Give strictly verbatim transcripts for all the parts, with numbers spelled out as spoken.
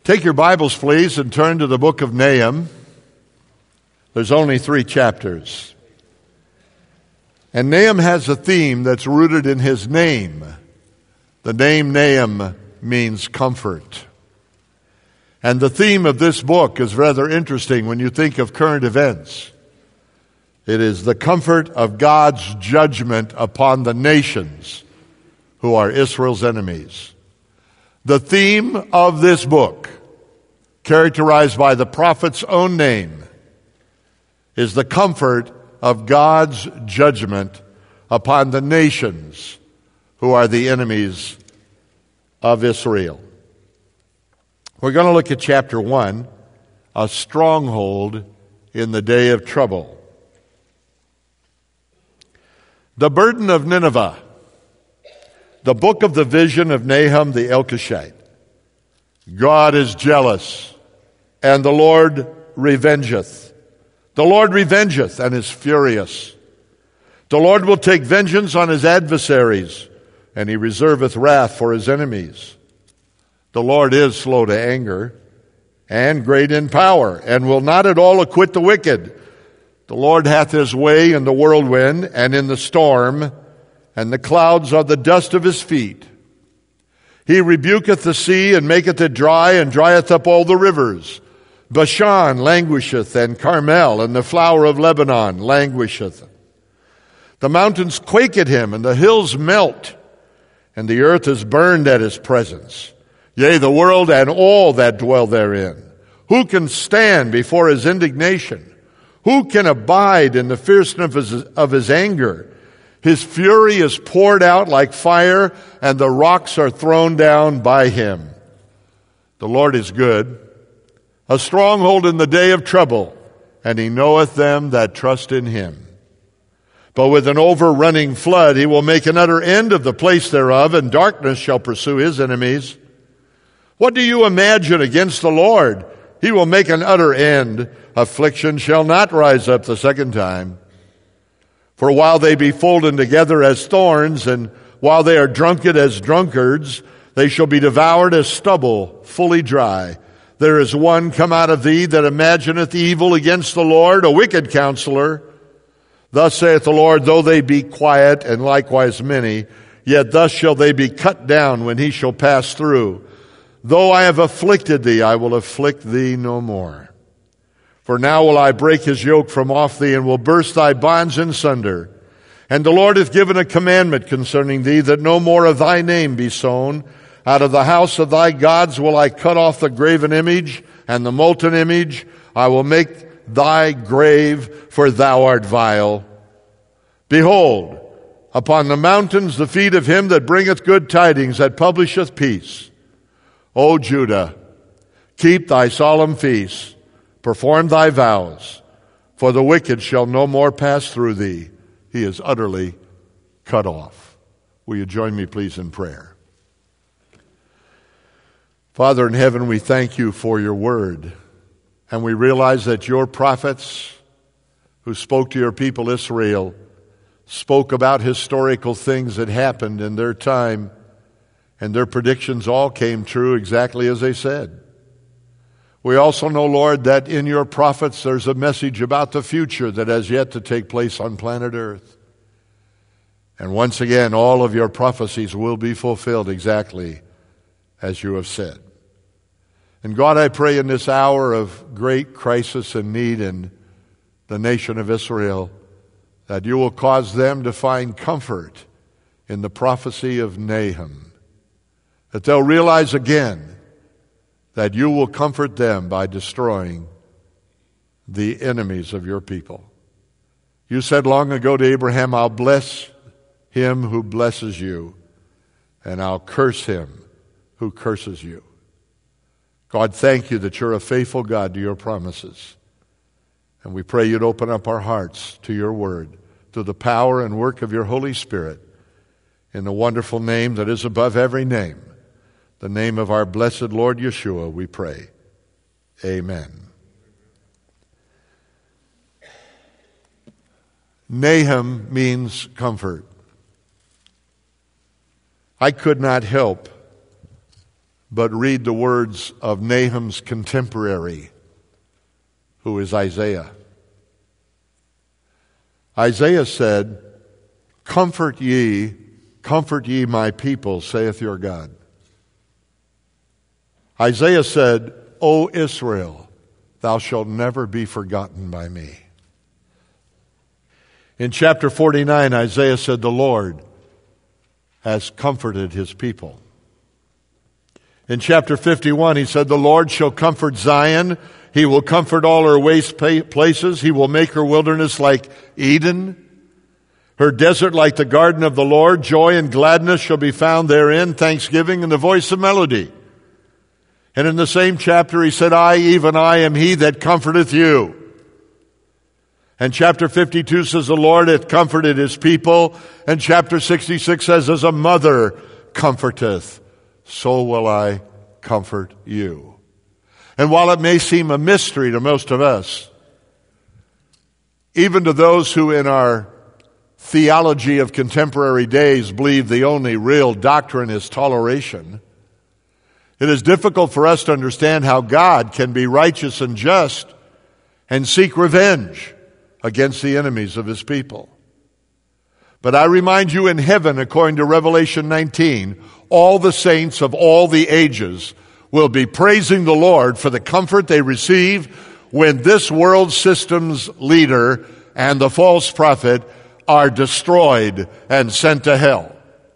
Take your Bibles, please, and turn to the book of Nahum. There's only three chapters. And Nahum has a theme that's rooted in his name. The name Nahum means comfort. And the theme of this book is rather interesting when you think of current events. It is the comfort of God's judgment upon the nations who are Israel's enemies. The theme of this book, characterized by the prophet's own name, is the comfort of God's judgment upon the nations who are the enemies of Israel. We're going to look at chapter one, a stronghold in the day of trouble. The burden of Nineveh, the book of the vision of Nahum the Elkoshite. God is jealous, and the Lord revengeth. The Lord revengeth and is furious. The Lord will take vengeance on his adversaries, and he reserveth wrath for his enemies. The Lord is slow to anger, and great in power, and will not at all acquit the wicked. The Lord hath his way in the whirlwind and in the storm, and the clouds are the dust of his feet. He rebuketh the sea, and maketh it dry, and drieth up all the rivers. Bashan languisheth, and Carmel, and the flower of Lebanon languisheth. The mountains quake at him, and the hills melt, and the earth is burned at his presence. Yea, the world and all that dwell therein. Who can stand before his indignation? Who can abide in the fierceness of his, of his anger? His fury is poured out like fire, and the rocks are thrown down by him. The Lord is good, a stronghold in the day of trouble, and he knoweth them that trust in him. But with an overrunning flood he will make an utter end of the place thereof, and darkness shall pursue his enemies. What do you imagine against the Lord? He will make an utter end. Affliction shall not rise up the second time. For while they be folden together as thorns, and while they are drunken as drunkards, they shall be devoured as stubble, fully dry. There is one come out of thee that imagineth evil against the Lord, a wicked counselor. Thus saith the Lord, though they be quiet, and likewise many, yet thus shall they be cut down when he shall pass through. Though I have afflicted thee, I will afflict thee no more. For now will I break his yoke from off thee, and will burst thy bonds in sunder. And the Lord hath given a commandment concerning thee, that no more of thy name be sown. Out of the house of thy gods will I cut off the graven image and the molten image. I will make thy grave, for thou art vile. Behold, upon the mountains the feet of him that bringeth good tidings, that publisheth peace. O Judah, keep thy solemn feasts, perform thy vows, for the wicked shall no more pass through thee. He is utterly cut off. Will you join me, please, in prayer? Father in heaven, we thank you for your word, and we realize that your prophets who spoke to your people Israel spoke about historical things that happened in their time, and their predictions all came true exactly as they said. We also know, Lord, that in your prophets there's a message about the future that has yet to take place on planet Earth. And once again, all of your prophecies will be fulfilled exactly as you have said. And God, I pray in this hour of great crisis and need in the nation of Israel, that you will cause them to find comfort in the prophecy of Nahum, that they'll realize again that you will comfort them by destroying the enemies of your people. You said long ago to Abraham, I'll bless him who blesses you, and I'll curse him who curses you. God, thank you that you're a faithful God to your promises. And we pray you'd open up our hearts to your word through the power and work of your Holy Spirit, in the wonderful name that is above every name, the name of our blessed Lord Yeshua, we pray. Amen. Nahum means comfort. I could not help but read the words of Nahum's contemporary, who is Isaiah. Isaiah said, "Comfort ye, comfort ye my people, saith your God." Isaiah said, "O Israel, thou shalt never be forgotten by me." In chapter forty-nine, Isaiah said, "The Lord has comforted his people." In chapter fifty-one, he said, "The Lord shall comfort Zion. He will comfort all her waste places. He will make her wilderness like Eden, her desert like the garden of the Lord. Joy and gladness shall be found therein, thanksgiving and the voice of melody." And in the same chapter he said, "I, even I, am he that comforteth you." And chapter fifty-two says, "The Lord hath comforted his people." And chapter sixty-six says, "As a mother comforteth, so will I comfort you." And while it may seem a mystery to most of us, even to those who in our theology of contemporary days believe the only real doctrine is toleration, it is difficult for us to understand how God can be righteous and just and seek revenge against the enemies of his people. But I remind you, in heaven, according to Revelation nineteen, all the saints of all the ages will be praising the Lord for the comfort they receive when this world system's leader and the false prophet are destroyed and sent to hell.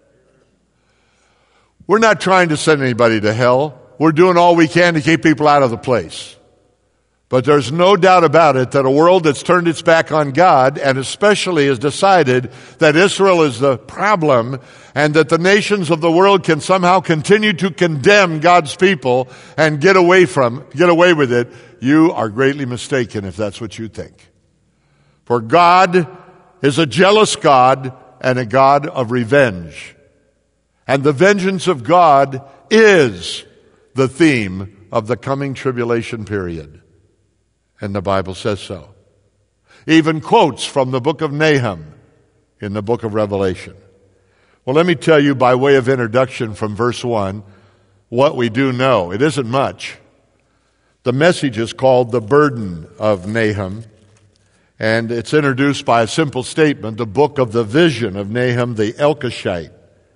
We're not trying to send anybody to hell. We're doing all we can to keep people out of the place. But there's no doubt about it that a world that's turned its back on God, and especially has decided that Israel is the problem, and that the nations of the world can somehow continue to condemn God's people and get away from, get away with it, you are greatly mistaken if that's what you think. For God is a jealous God and a God of revenge. And the vengeance of God is the theme of the coming tribulation period. And the Bible says so. Even quotes from the book of Nahum in the book of Revelation. Well, let me tell you by way of introduction from verse one what we do know. It isn't much. The message is called The Burden of Nahum, and it's introduced by a simple statement, the book of the vision of Nahum the Elkoshite.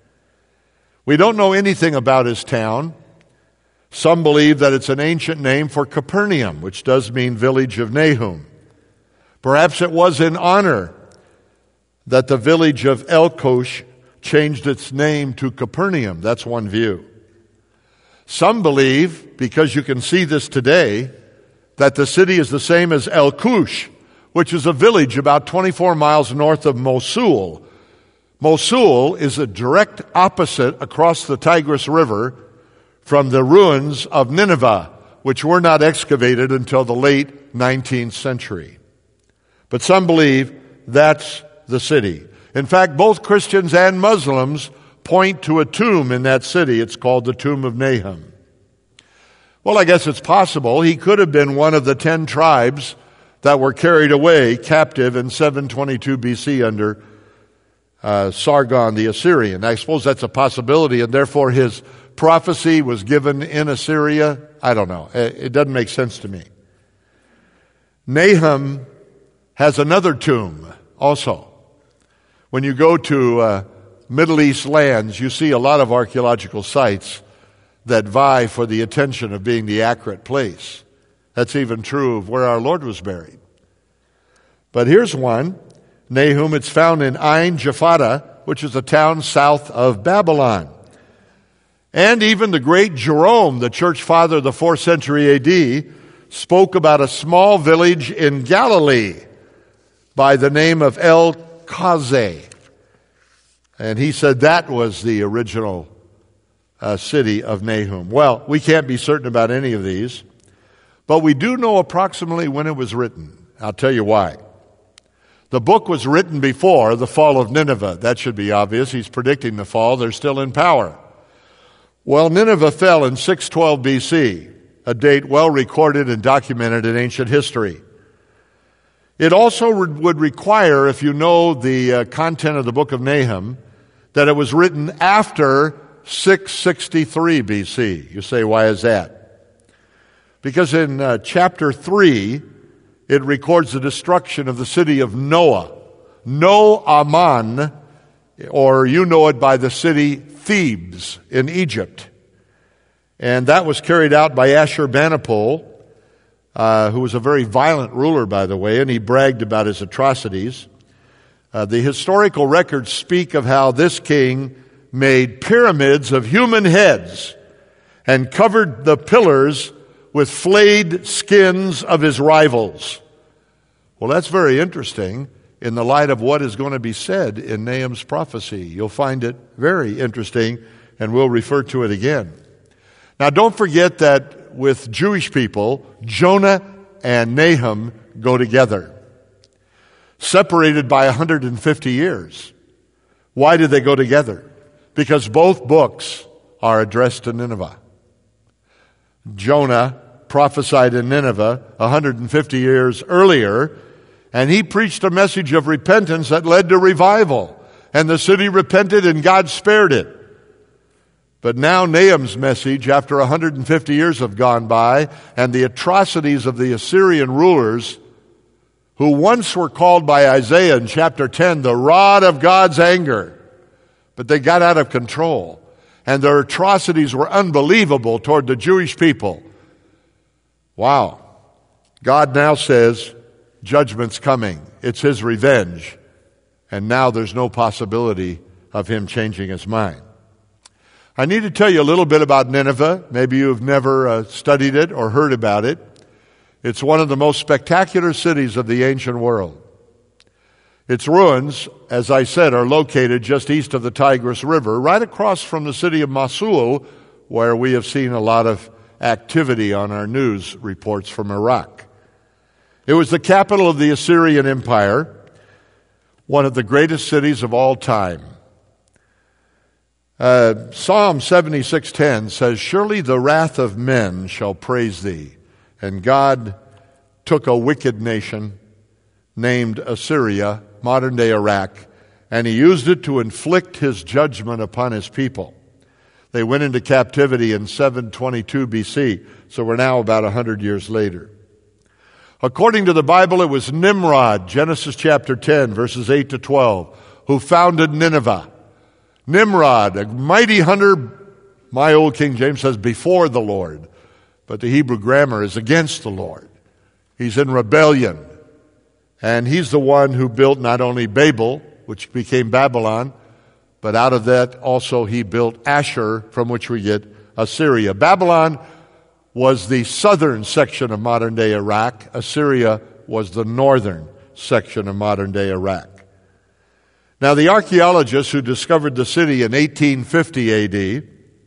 We don't know anything about his town. Some believe that it's an ancient name for Capernaum, which does mean village of Nahum. Perhaps it was in honor that the village of Elkosh changed its name to Capernaum. That's one view. Some believe, because you can see this today, that the city is the same as El-Kush, which is a village about twenty-four miles north of Mosul. Mosul is a direct opposite across the Tigris River from the ruins of Nineveh, which were not excavated until the late nineteenth century. But some believe that's the city. In fact, both Christians and Muslims point to a tomb in that city. It's called the Tomb of Nahum. Well, I guess it's possible he could have been one of the ten tribes that were carried away captive in seven twenty-two B C under uh, Sargon the Assyrian. I suppose that's a possibility, and therefore his prophecy was given in Assyria. I don't know. It doesn't make sense to me. Nahum has another tomb also. When you go to uh, Middle East lands, you see a lot of archaeological sites that vie for the attention of being the accurate place. That's even true of where our Lord was buried. But here's one, Nahum. It's found in Ain Japhada, which is a town south of Babylon. And even the great Jerome, the church father of the fourth century A D, spoke about a small village in Galilee by the name of El-Kazeh. And he said that was the original uh, city of Nahum. Well, we can't be certain about any of these, but we do know approximately when it was written. I'll tell you why. The book was written before the fall of Nineveh. That should be obvious. He's predicting the fall. They're still in power. Well, Nineveh fell in six twelve B C, a date well recorded and documented in ancient history. It also would require, if you know the uh, content of the book of Nahum, that it was written after six sixty-three B C. You say, why is that? Because in uh, chapter three, it records the destruction of the city of Noah. No-Aman, or you know it by the city Thebes in Egypt. And that was carried out by Ashurbanipal, uh, who was a very violent ruler, by the way, and he bragged about his atrocities. Uh, the historical records speak of how this king made pyramids of human heads and covered the pillars with flayed skins of his rivals. Well, that's very interesting in the light of what is going to be said in Nahum's prophecy. You'll find it very interesting, and we'll refer to it again. Now, don't forget that with Jewish people, Jonah and Nahum go together, separated by one hundred fifty years. Why did they go together? Because both books are addressed to Nineveh. Jonah prophesied in Nineveh one hundred fifty years earlier, and he preached a message of repentance that led to revival. And the city repented and God spared it. But now Nahum's message, after one hundred fifty years have gone by, and the atrocities of the Assyrian rulers, who once were called by Isaiah in chapter ten, the rod of God's anger, but they got out of control. And their atrocities were unbelievable toward the Jewish people. Wow. God now says, judgment's coming. It's his revenge. And now there's no possibility of him changing his mind. I need to tell you a little bit about Nineveh. Maybe you've never uh, studied it or heard about it. It's one of the most spectacular cities of the ancient world. Its ruins, as I said, are located just east of the Tigris River, right across from the city of Mosul, where we have seen a lot of activity on our news reports from Iraq. It was the capital of the Assyrian Empire, one of the greatest cities of all time. Uh, Psalm seventy-six ten says, "Surely the wrath of men shall praise thee." And God took a wicked nation named Assyria, modern-day Iraq, and he used it to inflict his judgment upon his people. They went into captivity in seven twenty-two B C, so we're now about one hundred years later. According to the Bible, it was Nimrod, Genesis chapter ten, verses eight to twelve, who founded Nineveh. Nimrod, a mighty hunter, my old King James says, before the Lord. But the Hebrew grammar is against the Lord. He's in rebellion. And he's the one who built not only Babel, which became Babylon, but out of that also he built Ashur, from which we get Assyria. Babylon was the southern section of modern-day Iraq. Assyria was the northern section of modern-day Iraq. Now, the archaeologists who discovered the city in eighteen fifty A D,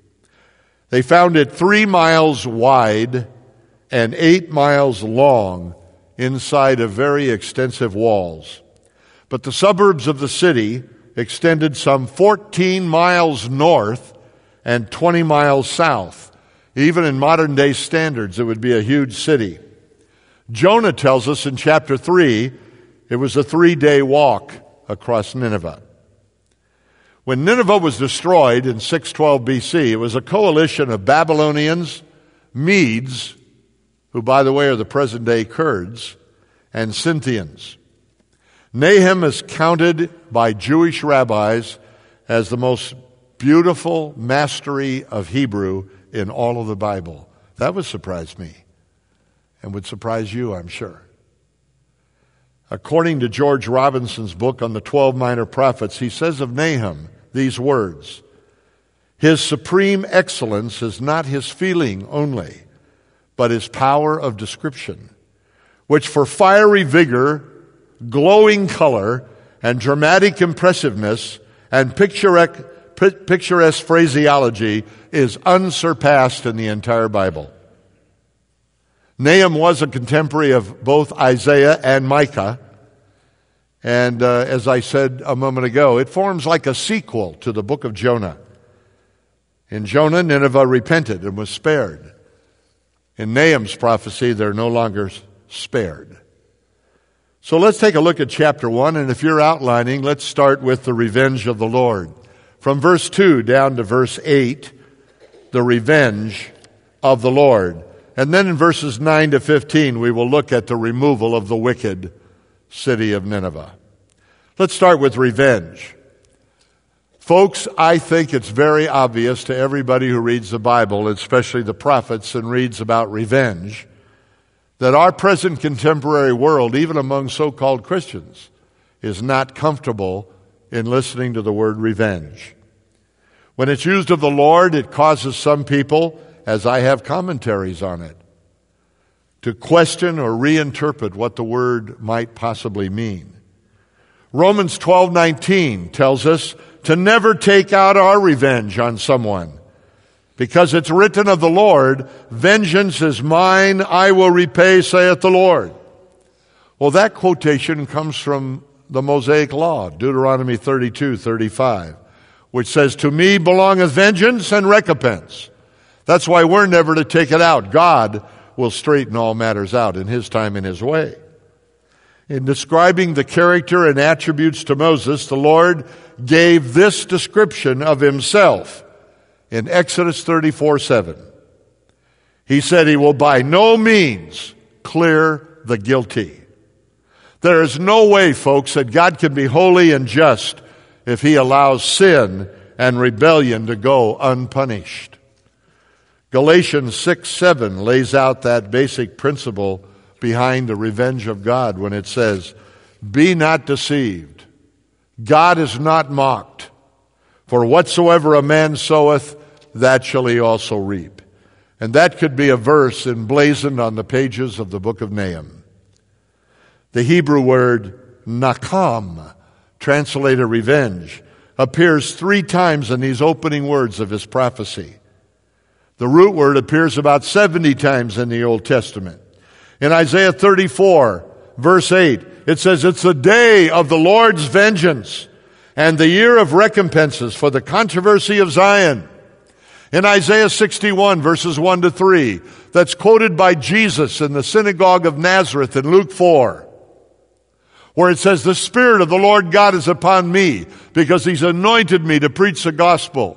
they found it three miles wide and eight miles long inside of very extensive walls. But the suburbs of the city extended some fourteen miles north and twenty miles south. Even in modern-day standards, it would be a huge city. Jonah tells us in chapter three, it was a three-day walk across Nineveh. When Nineveh was destroyed in six twelve B C, it was a coalition of Babylonians, Medes, who, by the way, are the present-day Kurds, and Scythians. Nahum is counted by Jewish rabbis as the most beautiful mastery of Hebrew in all of the Bible. That would surprise me, and would surprise you, I'm sure. According to George Robinson's book on the twelve minor prophets, he says of Nahum these words: "His supreme excellence is not his feeling only, but his power of description, which for fiery vigor, glowing color, and dramatic impressiveness, and picturesque, picturesque phraseology is unsurpassed in the entire Bible." Nahum was a contemporary of both Isaiah and Micah. And uh, as I said a moment ago, it forms like a sequel to the book of Jonah. In Jonah, Nineveh repented and was spared. In Nahum's prophecy, they're no longer spared. So let's take a look at chapter one, and if you're outlining, let's start with the revenge of the Lord. from verse two down to verse eight, the revenge of the Lord. And then in verses nine to fifteen, we will look at the removal of the wicked city of Nineveh. Let's start with revenge. Folks, I think it's very obvious to everybody who reads the Bible, especially the prophets, and reads about revenge, that our present contemporary world, even among so-called Christians, is not comfortable in listening to the word revenge. When it's used of the Lord, it causes some people, as I have commentaries on it, to question or reinterpret what the word might possibly mean. Romans twelve nineteen tells us to never take out our revenge on someone, because it's written of the Lord, vengeance is mine, I will repay, saith the Lord. Well, that quotation comes from the Mosaic Law, Deuteronomy thirty-two thirty-five, which says, to me belongeth vengeance and recompense. That's why we're never to take it out. God will straighten all matters out in His time and His way. In describing the character and attributes to Moses, the Lord gave this description of Himself in Exodus thirty-four seven. He said He will by no means clear the guilty. There is no way, folks, that God can be holy and just if He allows sin and rebellion to go unpunished. Galatians six seven lays out that basic principle behind the revenge of God when it says, be not deceived. God is not mocked. For whatsoever a man soweth, that shall he also reap. And that could be a verse emblazoned on the pages of the book of Nahum. The Hebrew word nakam, translated revenge, appears three times in these opening words of his prophecy. The root word appears about seventy times in the Old Testament. In Isaiah thirty-four, verse eight, it says, it's the day of the Lord's vengeance and the year of recompenses for the controversy of Zion. In Isaiah sixty-one, verses one to three, that's quoted by Jesus in the synagogue of Nazareth in Luke four, where it says, the Spirit of the Lord God is upon me because He's anointed me to preach the gospel.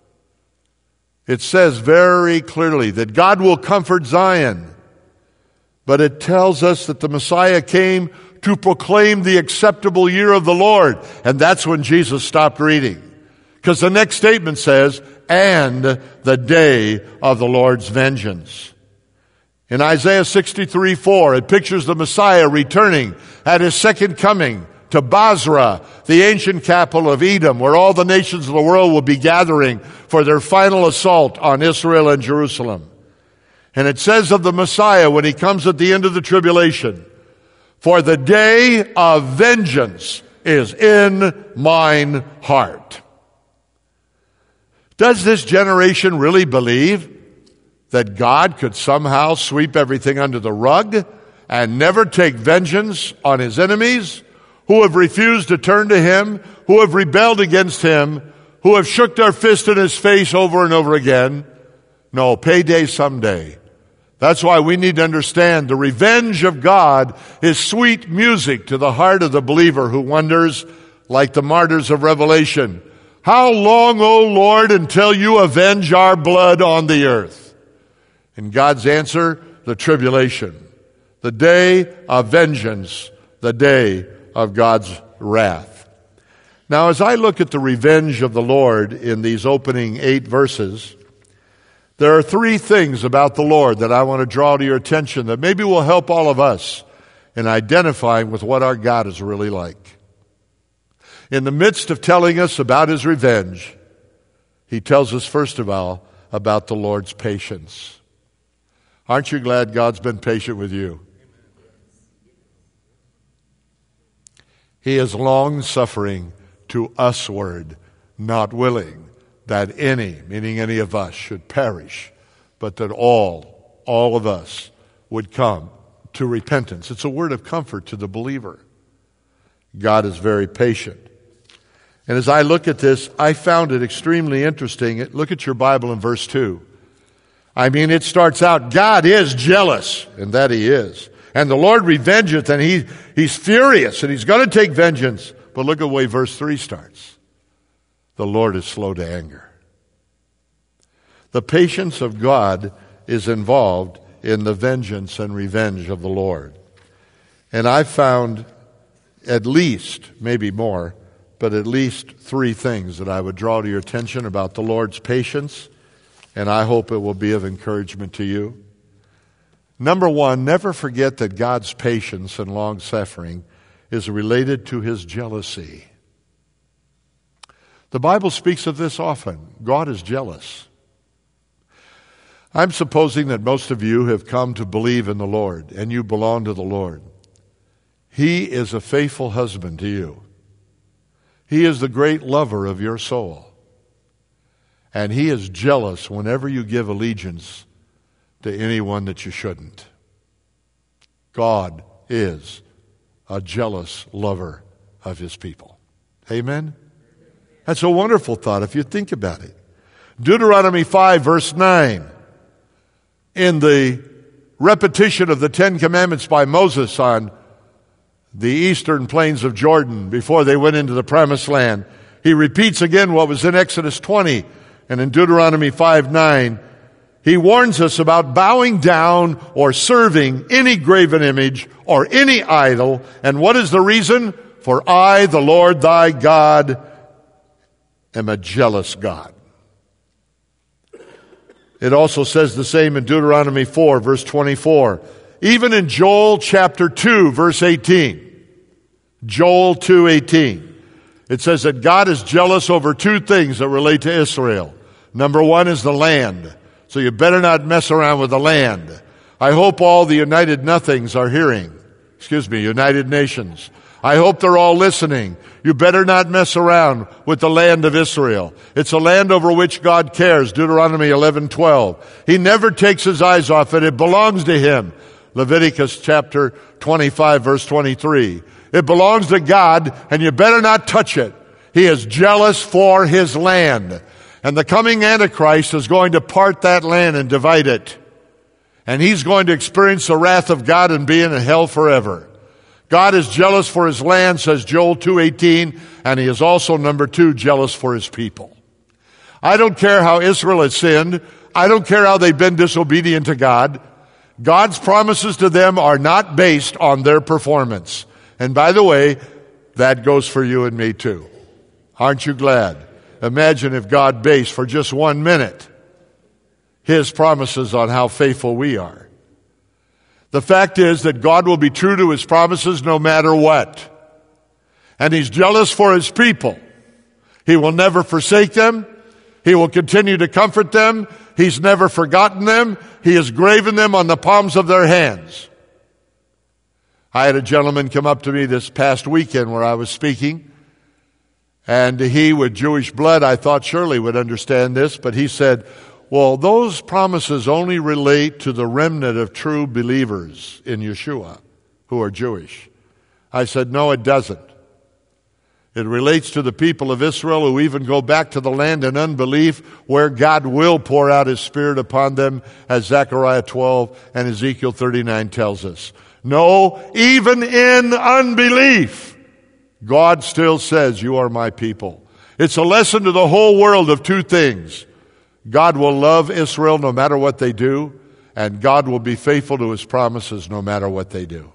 It says very clearly that God will comfort Zion, but it tells us that the Messiah came to proclaim the acceptable year of the Lord. And that's when Jesus stopped reading. Because the next statement says, and the day of the Lord's vengeance. In Isaiah sixty-three four, it pictures the Messiah returning at His second coming to Basra, the ancient capital of Edom, where all the nations of the world will be gathering for their final assault on Israel and Jerusalem. And it says of the Messiah when He comes at the end of the tribulation, for the day of vengeance is in mine heart. Does this generation really believe that God could somehow sweep everything under the rug and never take vengeance on His enemies who have refused to turn to Him, who have rebelled against Him, who have shook their fist in His face over and over again? No, payday someday. That's why we need to understand the revenge of God is sweet music to the heart of the believer who wonders, like the martyrs of Revelation, how long, O Lord, until you avenge our blood on the earth? And God's answer, the tribulation, the day of vengeance, the day of God's wrath. Now, as I look at the revenge of the Lord in these opening eight verses, there are three things about the Lord that I want to draw to your attention that maybe will help all of us in identifying with what our God is really like. In the midst of telling us about His revenge, He tells us, first of all, about the Lord's patience. Aren't you glad God's been patient with you? He is long-suffering to usward, not willing that any, meaning any of us, should perish, but that all, all of us would come to repentance. It's a word of comfort to the believer. God is very patient. And as I look at this, I found it extremely interesting. Look at your Bible in verse two. I mean, it starts out, God is jealous, and that He is. And the Lord revengeth, and he, He's furious, and He's going to take vengeance. But look at the way verse three starts. the Lord is slow to anger. The patience of God is involved in the vengeance and revenge of the Lord. And I've found at least, maybe more, but at least three things that I would draw to your attention about the Lord's patience, and I hope it will be of encouragement to you. Number one, never forget that God's patience and long-suffering is related to his jealousy. The Bible speaks of this often. God is jealous. I'm supposing that most of you have come to believe in the Lord, and you belong to the Lord. He is a faithful husband to you. He is the great lover of your soul. And he is jealous whenever you give allegiance to anyone that you shouldn't. God is a jealous lover of his people. Amen? That's a wonderful thought if you think about it. Deuteronomy five, verse nine. In the repetition of the Ten Commandments by Moses on the eastern plains of Jordan before they went into the promised land, he repeats again what was in Exodus twenty, and in Deuteronomy five nine, he warns us about bowing down or serving any graven image or any idol. And what is the reason? For I, the Lord thy God, am a jealous God. It also says the same in Deuteronomy four, verse twenty-four. Even in Joel chapter two, verse eighteen. Joel two eighteen. It says that God is jealous over two things that relate to Israel. Number one is the land. So you better not mess around with the land. I hope all the United Nothings are hearing. Excuse me, United Nations. I hope they're all listening. You better not mess around with the land of Israel. It's a land over which God cares. Deuteronomy eleven twelve. He never takes his eyes off it. It belongs to him. Leviticus chapter twenty-five, verse twenty-three. It belongs to God, and you better not touch it. He is jealous for his land. And the coming Antichrist is going to part that land and divide it. And he's going to experience the wrath of God and be in hell forever. God is jealous for his land, says Joel two eighteen, and he is also, number two, jealous for his people. I don't care how Israel has sinned. I don't care how they've been disobedient to God. God's promises to them are not based on their performance. And by the way, that goes for you and me too. Aren't you glad? Imagine if God based for just one minute his promises on how faithful we are. The fact is that God will be true to his promises no matter what. And he's jealous for his people. He will never forsake them. He will continue to comfort them. He's never forgotten them. He has graven them on the palms of their hands. I had a gentleman come up to me this past weekend where I was speaking, and he, with Jewish blood, I thought surely would understand this, but he said, well, those promises only relate to the remnant of true believers in Yeshua who are Jewish. I said, no, it doesn't. It relates to the people of Israel who even go back to the land in unbelief, where God will pour out his Spirit upon them, as Zechariah twelve and Ezekiel thirty-nine tells us. No, even in unbelief, God still says, you are my people. It's a lesson to the whole world of two things. God will love Israel no matter what they do, and God will be faithful to his promises no matter what they do.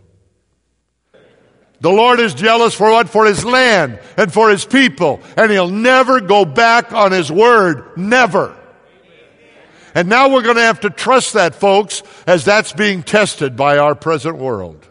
The Lord is jealous for what? For his land and for his people, and he'll never go back on his word. Never. And now we're going to have to trust that, folks, as that's being tested by our present world.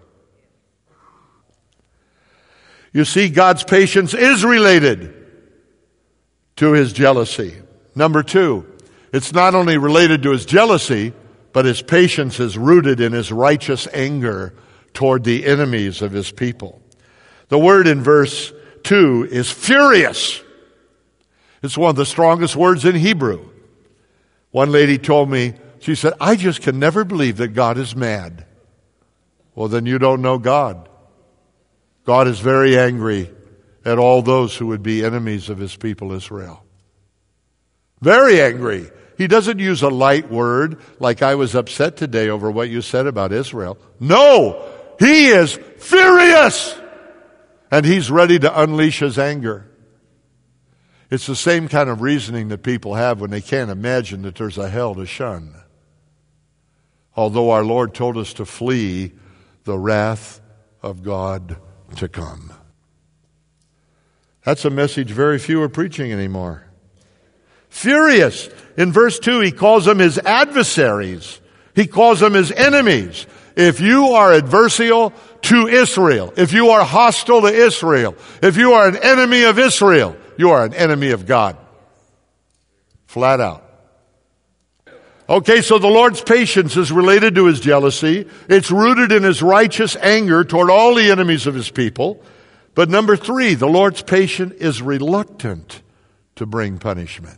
You see, God's patience is related to his jealousy. Number two, it's not only related to his jealousy, but his patience is rooted in his righteous anger toward the enemies of his people. The word in verse two is furious. It's one of the strongest words in Hebrew. One lady told me, she said, I just can never believe that God is mad. Well, then you don't know God. God is very angry at all those who would be enemies of his people Israel. Very angry. He doesn't use a light word like I was upset today over what you said about Israel. No, he is furious. And he's ready to unleash his anger. It's the same kind of reasoning that people have when they can't imagine that there's a hell to shun. Although our Lord told us to flee the wrath of God to come. That's a message very few are preaching anymore. Furious. In verse two, he calls them his adversaries. He calls them his enemies. If you are adversarial to Israel, if you are hostile to Israel, if you are an enemy of Israel, you are an enemy of God. Flat out. Okay, so the Lord's patience is related to his jealousy. It's rooted in his righteous anger toward all the enemies of his people. But number three, the Lord's patience is reluctant to bring punishment.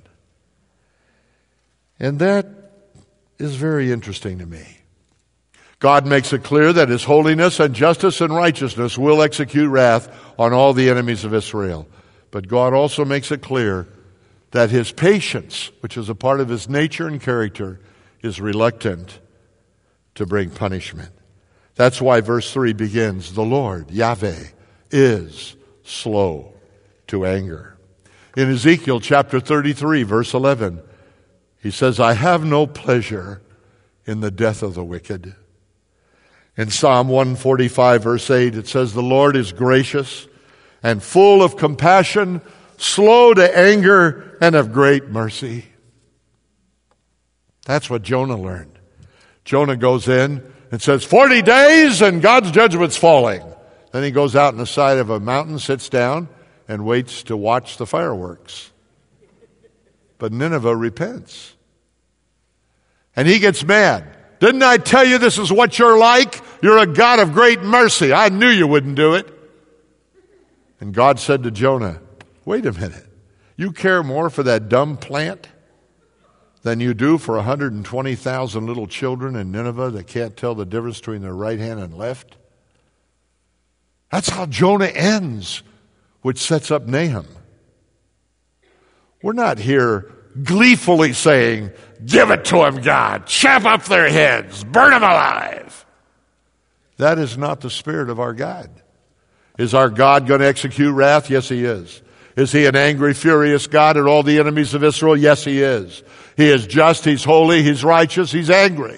And that is very interesting to me. God makes it clear that his holiness and justice and righteousness will execute wrath on all the enemies of Israel. But God also makes it clear that his patience, which is a part of his nature and character, is reluctant to bring punishment. That's why verse three begins, the Lord, Yahweh, is slow to anger. In Ezekiel chapter thirty-three, verse eleven, he says, I have no pleasure in the death of the wicked. In Psalm one forty-five, verse eight, it says, the Lord is gracious and full of compassion, slow to anger, and of great mercy. That's what Jonah learned. Jonah goes in and says, forty days and God's judgment's falling. Then he goes out on the side of a mountain, sits down, and waits to watch the fireworks. But Nineveh repents. And he gets mad. Didn't I tell you this is what you're like? You're a God of great mercy. I knew you wouldn't do it. And God said to Jonah, wait a minute. You care more for that dumb plant than you do for one hundred twenty thousand little children in Nineveh that can't tell the difference between their right hand and left? That's how Jonah ends, which sets up Nahum. We're not here gleefully saying, give it to them, God. Chop up their heads. Burn them alive. That is not the spirit of our God. Is our God going to execute wrath? Yes, he is. Is he an angry, furious God at all the enemies of Israel? Yes, he is. He is just, he's holy, he's righteous, he's angry.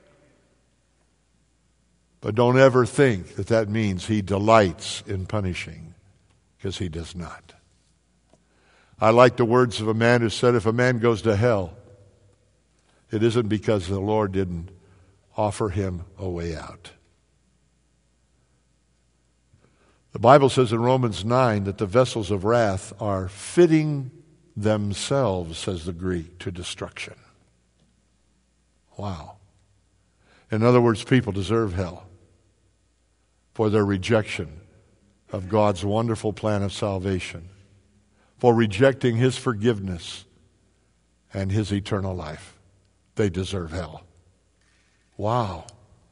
But don't ever think that that means he delights in punishing, because he does not. I like the words of a man who said, if a man goes to hell, it isn't because the Lord didn't offer him a way out. The Bible says in Romans nine that the vessels of wrath are fitting themselves, says the Greek, to destruction. Wow. In other words, people deserve hell for their rejection of God's wonderful plan of salvation, for rejecting his forgiveness and his eternal life. They deserve hell. Wow.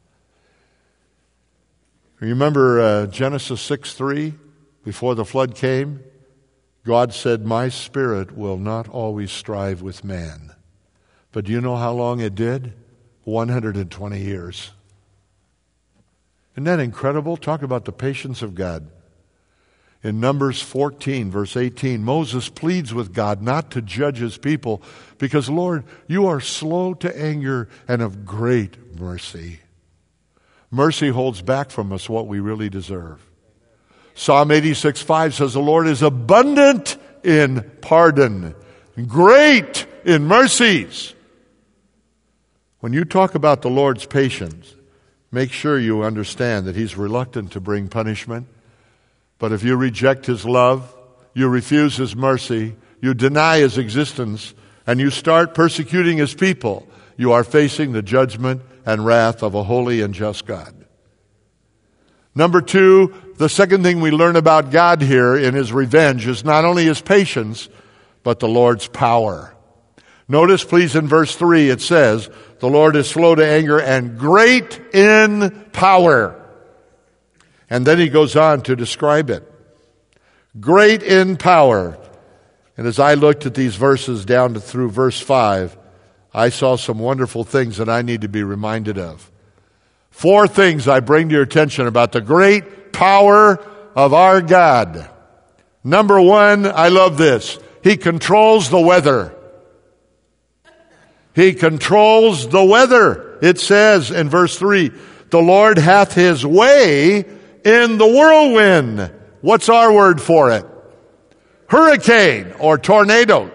Remember uh, Genesis six three? Before the flood came, God said, my spirit will not always strive with man. But do you know how long it did? one hundred twenty years. Isn't that incredible? Talk about the patience of God. In Numbers fourteen, verse eighteen, Moses pleads with God not to judge his people because, Lord, you are slow to anger and of great mercy. Mercy holds back from us what we really deserve. Psalm eighty-six five says the Lord is abundant in pardon, great in mercies. When you talk about the Lord's patience, make sure you understand that he's reluctant to bring punishment. But if you reject his love, you refuse his mercy, you deny his existence, and you start persecuting his people, you are facing the judgment and wrath of a holy and just God. Number two, the second thing we learn about God here in his revenge is not only his patience, but the Lord's power. Notice, please, in verse three, it says, the Lord is slow to anger and great in power. And then he goes on to describe it. Great in power. And as I looked at these verses down to through verse five, I saw some wonderful things that I need to be reminded of. Four things I bring to your attention about the great power of our God. Number one, I love this. He controls the weather. He controls the weather. It says in verse three, the Lord hath his way in the whirlwind. What's our word for it? Hurricane or tornado.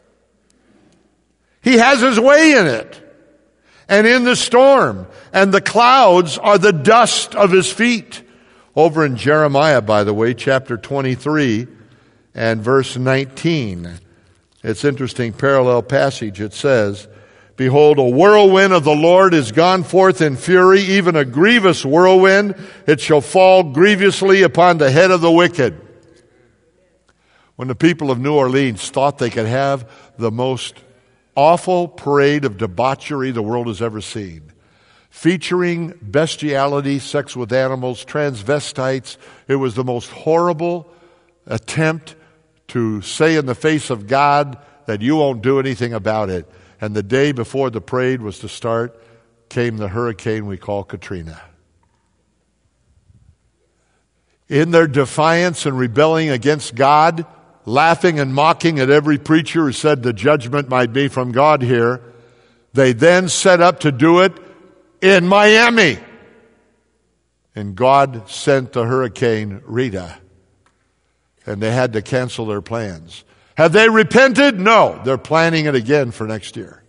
He has his way in it. And in the storm. And the clouds are the dust of his feet. Over in Jeremiah, by the way, chapter twenty-three and verse nineteen. It's interesting parallel passage. It says, behold, a whirlwind of the Lord is gone forth in fury, even a grievous whirlwind. It shall fall grievously upon the head of the wicked. When the people of New Orleans thought they could have the most awful parade of debauchery the world has ever seen, featuring bestiality, sex with animals, transvestites, it was the most horrible attempt to say in the face of God that you won't do anything about it. And the day before the parade was to start came the hurricane we call Katrina. In their defiance and rebelling against God, laughing and mocking at every preacher who said the judgment might be from God here, they then set up to do it in Miami. And God sent the hurricane Rita. And they had to cancel their plans. Have they repented? No. They're planning it again for next year.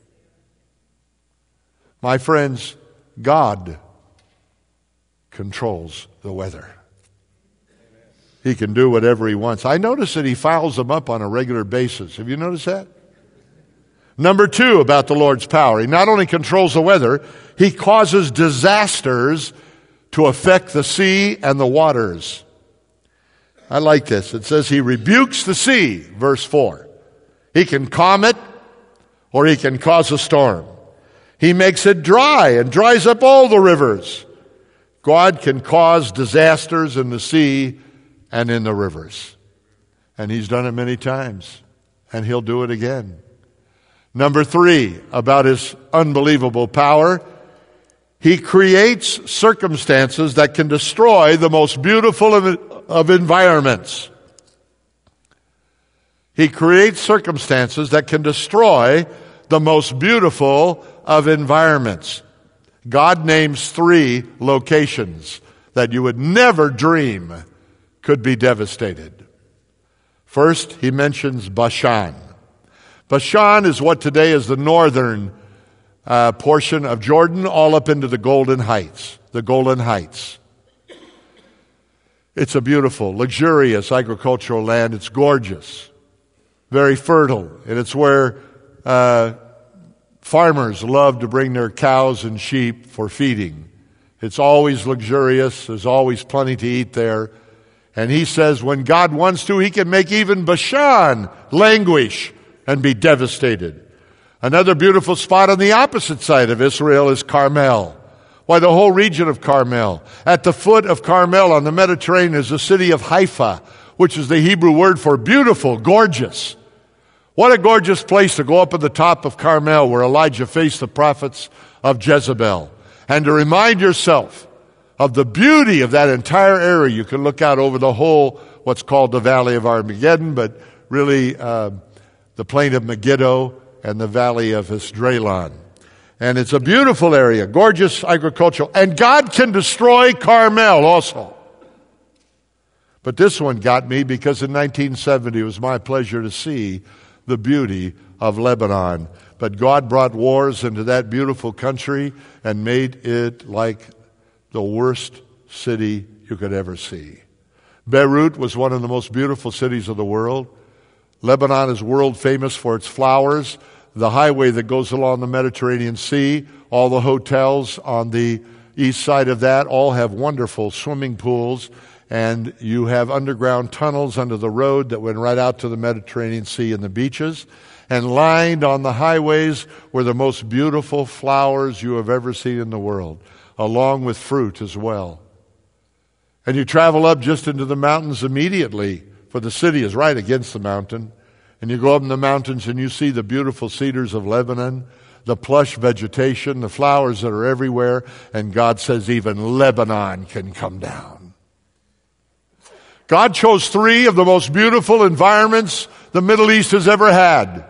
My friends, God controls the weather. He can do whatever he wants. I notice that he files them up on a regular basis. Have you noticed that? Number two about the Lord's power. He not only controls the weather, he causes disasters to affect the sea and the waters. I like this. It says he rebukes the sea, verse four. He can calm it, or he can cause a storm. He makes it dry and dries up all the rivers. God can cause disasters in the sea and in the rivers. And he's done it many times. And he'll do it again. Number three, about his unbelievable power. He creates circumstances that can destroy the most beautiful of, of environments. He creates circumstances that can destroy the most beautiful of environments. God names three locations that you would never dream could be devastated. First, he mentions Bashan. Bashan is what today is the northern uh, portion of Jordan, all up into the Golden Heights. The Golden Heights. It's a beautiful, luxurious agricultural land. It's gorgeous, very fertile, and it's where uh, farmers love to bring their cows and sheep for feeding. It's always luxurious. There's always plenty to eat there. And he says when God wants to, he can make even Bashan languish and be devastated. Another beautiful spot on the opposite side of Israel is Carmel. Why, the whole region of Carmel. At the foot of Carmel on the Mediterranean is the city of Haifa, which is the Hebrew word for beautiful, gorgeous. What a gorgeous place to go up at the top of Carmel where Elijah faced the prophets of Jezebel. And to remind yourself of the beauty of that entire area. You can look out over the whole, what's called the Valley of Armageddon, but really uh, the plain of Megiddo and the Valley of Esdraelon. And it's a beautiful area, gorgeous agricultural. And God can destroy Carmel also. But this one got me because in nineteen seventy it was my pleasure to see the beauty of Lebanon. But God brought wars into that beautiful country and made it like the worst city you could ever see. Beirut was one of the most beautiful cities of the world. Lebanon is world famous for its flowers. The highway that goes along the Mediterranean Sea, all the hotels on the east side of that all have wonderful swimming pools, and you have underground tunnels under the road that went right out to the Mediterranean Sea and the beaches. And lined on the highways were the most beautiful flowers you have ever seen in the world, along with fruit as well. And you travel up just into the mountains immediately, for the city is right against the mountain. And you go up in the mountains and you see the beautiful cedars of Lebanon, the plush vegetation, the flowers that are everywhere, and God says even Lebanon can come down. God chose three of the most beautiful environments the Middle East has ever had.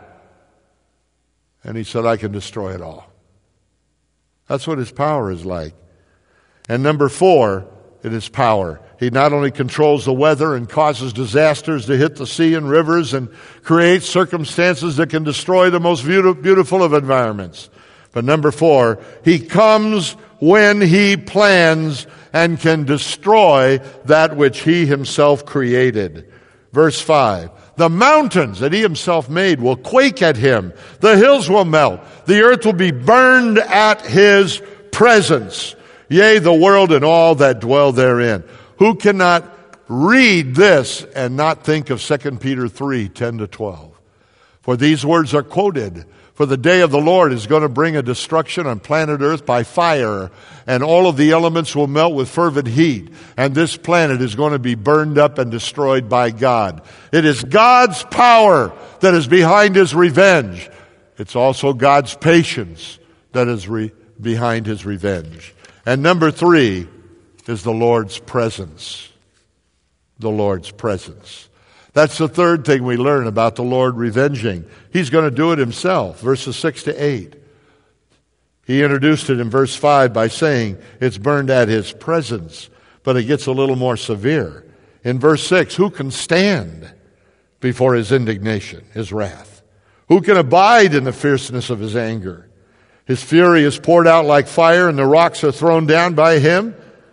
And he said, I can destroy it all. That's what his power is like. And number four, it is power. He not only controls the weather and causes disasters to hit the sea and rivers and creates circumstances that can destroy the most beautiful of environments. But number four, he comes when he plans and can destroy that which he himself created. Verse five, the mountains that he himself made will quake at him. The hills will melt. The earth will be burned at his presence. Yea, the world and all that dwell therein. Who cannot read this and not think of Second Peter three, ten to twelve? For these words are quoted. For the day of the Lord is going to bring a destruction on planet Earth by fire, and all of the elements will melt with fervent heat, and this planet is going to be burned up and destroyed by God. It is God's power that is behind his revenge. It's also God's patience that is re- behind his revenge. And number three is the Lord's presence. The Lord's presence. That's the third thing we learn about the Lord revenging. He's going to do it himself, verses six to eight. He introduced it in verse five by saying it's burned at his presence, but it gets a little more severe. In verse six, who can stand before his indignation, his wrath? Who can abide in the fierceness of his anger? His fury is poured out like fire, and the rocks are thrown down by him.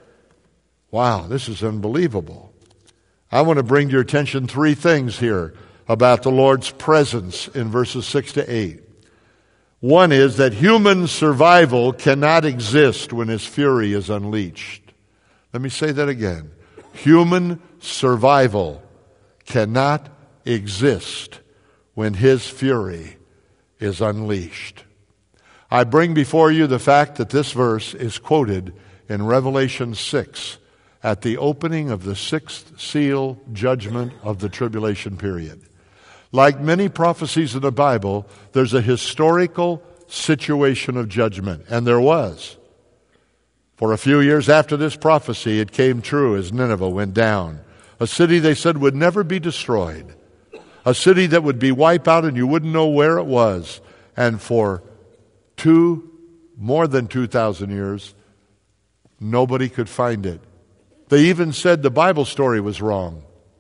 Wow, this is unbelievable. I want to bring to your attention three things here about the Lord's presence in verses six to eight. One is that human survival cannot exist when his fury is unleashed. Let me say that again. Human survival cannot exist when his fury is unleashed. I bring before you the fact that this verse is quoted in Revelation six at the opening of the sixth seal judgment of the tribulation period. Like many prophecies in the Bible, there's a historical situation of judgment, and there was. For a few years after this prophecy, it came true as Nineveh went down. A city they said would never be destroyed. A city that would be wiped out and you wouldn't know where it was. And for two, more than two thousand years, nobody could find it. They even said the Bible story was wrong.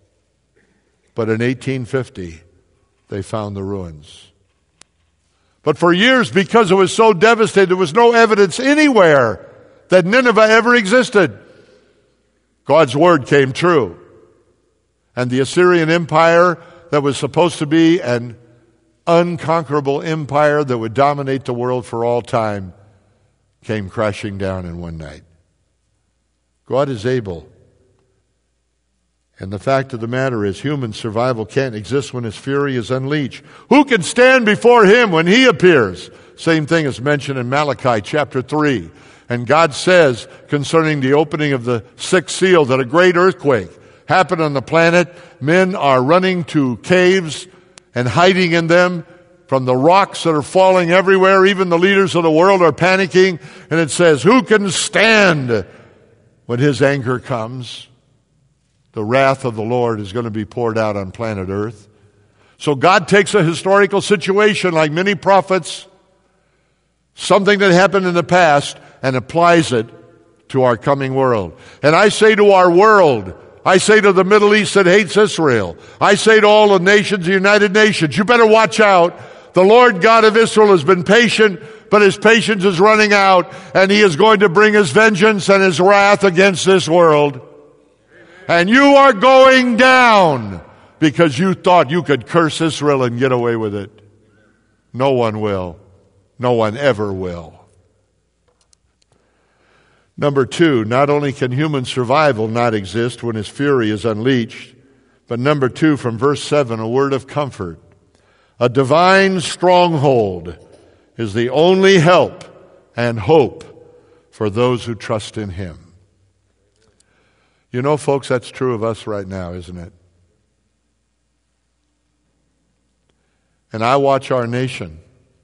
But in eighteen fifty, they found the ruins. But for years, because it was so devastated, there was no evidence anywhere that Nineveh ever existed. God's word came true. And the Assyrian Empire, that was supposed to be an unconquerable empire that would dominate the world for all time, came crashing down in one night. God is able. And the fact of the matter is, human survival can't exist when his fury is unleashed. Who can stand before him when he appears? Same thing is mentioned in Malachi chapter three. And God says concerning the opening of the sixth seal that a great earthquake happened on the planet. Men are running to caves and hiding in them from the rocks that are falling everywhere. Even the leaders of the world are panicking. And it says, who can stand when his anger comes? The wrath of the Lord is going to be poured out on planet Earth. So God takes a historical situation like many prophets, something that happened in the past, and applies it to our coming world. And I say to our world, I say to the Middle East that hates Israel, I say to all the nations, the United Nations, you better watch out. The Lord God of Israel has been patient, but his patience is running out, and he is going to bring his vengeance and his wrath against this world. And you are going down because you thought you could curse Israel and get away with it. No one will. No one ever will. Number two, not only can human survival not exist when his fury is unleashed, but number two, from verse seven, a word of comfort. A divine stronghold is the only help and hope for those who trust in him. You know, folks, that's true of us right now, isn't it? And I watch our nation.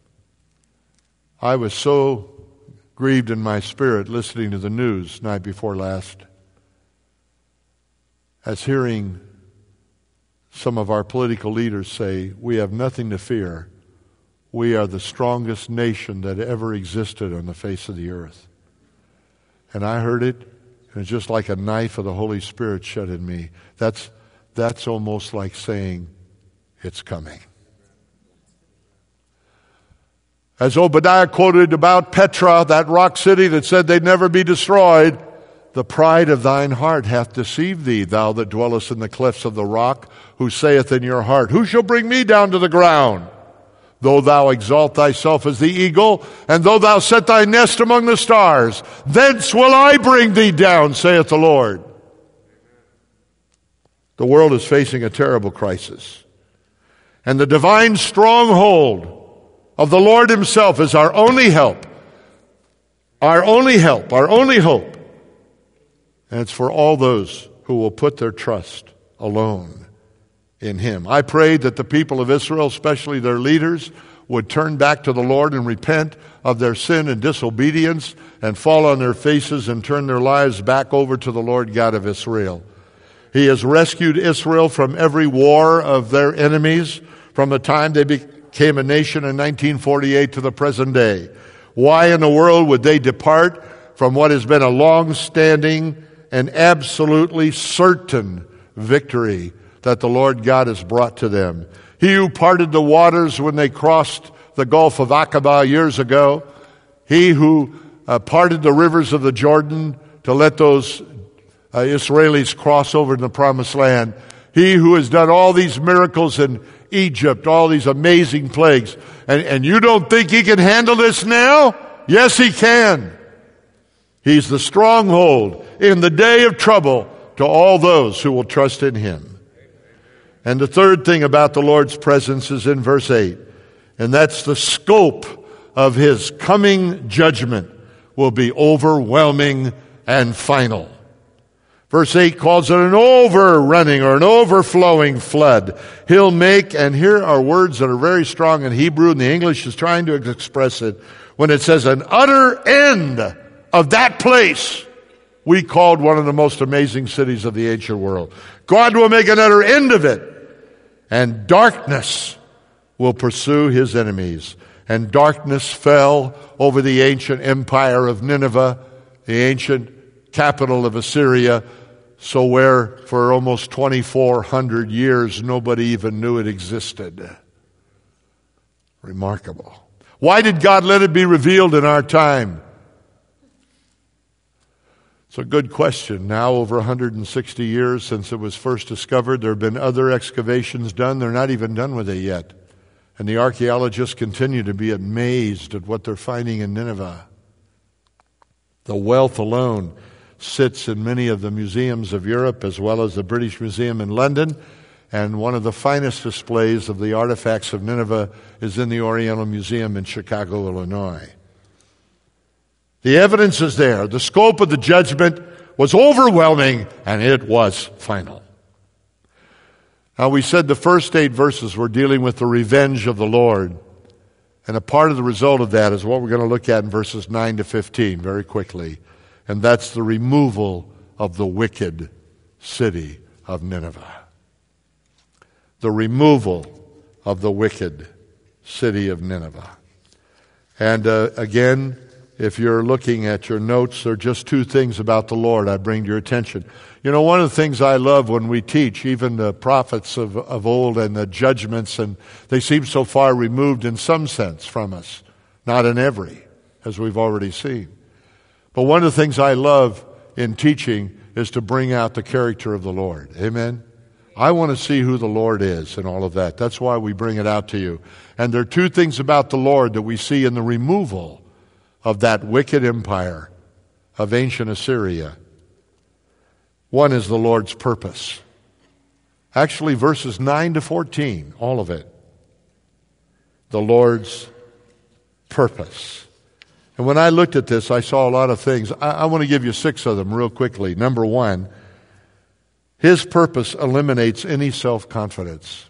I was so grieved in my spirit listening to the news night before last, as hearing some of our political leaders say, we have nothing to fear. We are the strongest nation that ever existed on the face of the earth. And I heard it, and it's just like a knife of the Holy Spirit shut in me. That's, that's almost like saying, it's coming. As Obadiah quoted about Petra, that rock city that said they'd never be destroyed, the pride of thine heart hath deceived thee, thou that dwellest in the clefts of the rock, who saith in your heart, who shall bring me down to the ground? Though thou exalt thyself as the eagle, and though thou set thy nest among the stars, thence will I bring thee down, saith the Lord. The world is facing a terrible crisis. And the divine stronghold of the Lord himself is our only help. Our only help, our only hope. And it's for all those who will put their trust alone in him. I prayed that the people of Israel, especially their leaders, would turn back to the Lord and repent of their sin and disobedience and fall on their faces and turn their lives back over to the Lord God of Israel. He has rescued Israel from every war of their enemies from the time they became a nation in nineteen forty-eight to the present day. Why in the world would they depart from what has been a long-standing and absolutely certain victory that the Lord God has brought to them? He who parted the waters when they crossed the Gulf of Aqaba years ago, he who uh, parted the rivers of the Jordan to let those uh, Israelis cross over to the Promised Land, he who has done all these miracles in Egypt, all these amazing plagues, and, and you don't think he can handle this now? Yes, he can. He's the stronghold in the day of trouble to all those who will trust in him. And the third thing about the Lord's presence is in verse eight, and that's the scope of his coming judgment will be overwhelming and final. Verse eight calls it an overrunning or an overflowing flood. He'll make, and here are words that are very strong in Hebrew, and the English is trying to express it, when it says an utter end of that place we called one of the most amazing cities of the ancient world. God will make an utter end of it, and darkness will pursue his enemies. And darkness fell over the ancient empire of Nineveh, the ancient capital of Assyria, so where for almost twenty-four hundred years nobody even knew it existed. Remarkable. Why did God let it be revealed in our time? It's a good question. Now, over one hundred sixty years since it was first discovered, there have been other excavations done. They're not even done with it yet. And the archaeologists continue to be amazed at what they're finding in Nineveh. The wealth alone sits in many of the museums of Europe, as well as the British Museum in London. And one of the finest displays of the artifacts of Nineveh is in the Oriental Museum in Chicago, Illinois. The evidence is there. The scope of the judgment was overwhelming, and it was final. Now, we said the first eight verses were dealing with the revenge of the Lord. And a part of the result of that is what we're going to look at in verses nine to fifteen very quickly. And that's the removal of the wicked city of Nineveh. The removal of the wicked city of Nineveh. And uh, again, if you're looking at your notes, there are just two things about the Lord I bring to your attention. You know, one of the things I love when we teach, even the prophets of, of old and the judgments, and they seem so far removed in some sense from us, not in every, as we've already seen. But one of the things I love in teaching is to bring out the character of the Lord. Amen? I want to see who the Lord is and all of that. That's why we bring it out to you. And there are two things about the Lord that we see in the removal of that wicked empire of ancient Assyria. One is the Lord's purpose. Actually, verses nine to fourteen, all of it. The Lord's purpose. And when I looked at this, I saw a lot of things. I, I want to give you six of them real quickly. Number one, his purpose eliminates any self-confidence.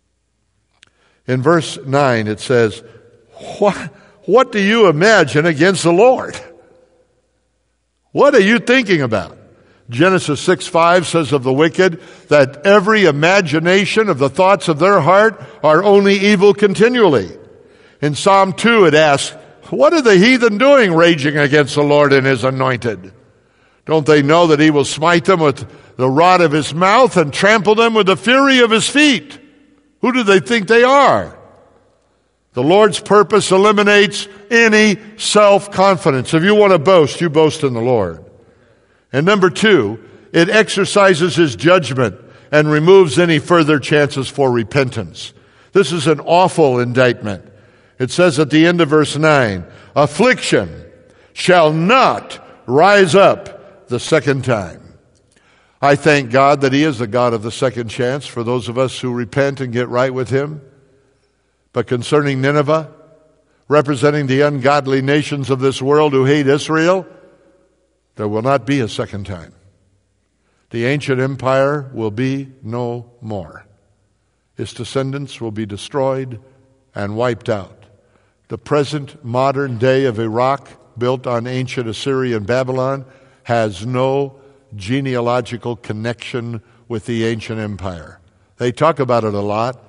In verse nine, it says, what, what do you imagine against the Lord? What are you thinking about? Genesis six five says of the wicked that every imagination of the thoughts of their heart are only evil continually. In Psalm two it asks, what are the heathen doing raging against the Lord and his anointed? Don't they know that he will smite them with the rod of his mouth and trample them with the fury of his feet? Who do they think they are? The Lord's purpose eliminates any self-confidence. If you want to boast, you boast in the Lord. And number two, it exercises his judgment and removes any further chances for repentance. This is an awful indictment. It says at the end of verse nine, affliction shall not rise up the second time. I thank God that he is the God of the second chance for those of us who repent and get right with him. But concerning Nineveh, representing the ungodly nations of this world who hate Israel, there will not be a second time. The ancient empire will be no more. Its descendants will be destroyed and wiped out. The present modern day of Iraq, built on ancient Assyrian Babylon, has no genealogical connection with the ancient empire. They talk about it a lot,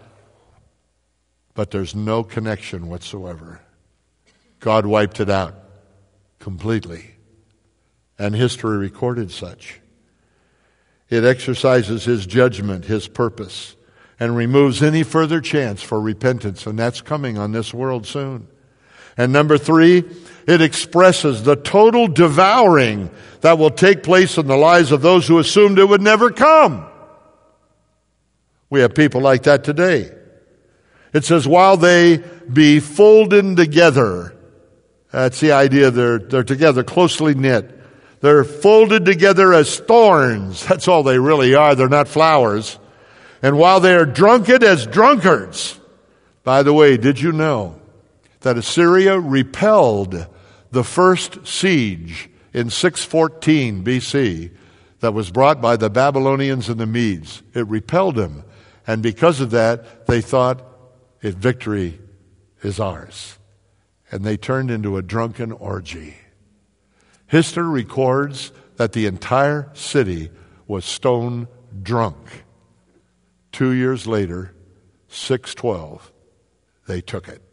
but there's no connection whatsoever. God wiped it out completely, and history recorded such. It exercises his judgment, his purpose, and removes any further chance for repentance, and that's coming on this world soon. And number three, it expresses the total devouring that will take place in the lives of those who assumed it would never come. We have people like that today. It says, while they be folded together, that's the idea, they're, they're together, closely knit. They're folded together as thorns. That's all they really are. They're not flowers. And while they are drunken as drunkards. By the way, did you know that Assyria repelled the first siege in six fourteen B C that was brought by the Babylonians and the Medes? It repelled them. And because of that, they thought, if victory is ours. And they turned into a drunken orgy. History records that the entire city was stone drunk. Two years later, six twelve, they took it.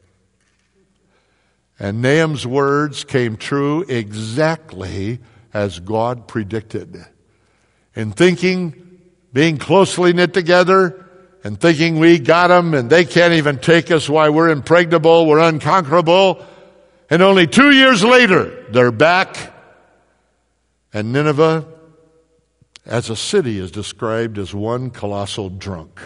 And Nahum's words came true exactly as God predicted. In thinking, being closely knit together, and thinking we got them and they can't even take us, why we're impregnable, we're unconquerable. And only two years later, they're back. And Nineveh, as a city, is described as one colossal drunk.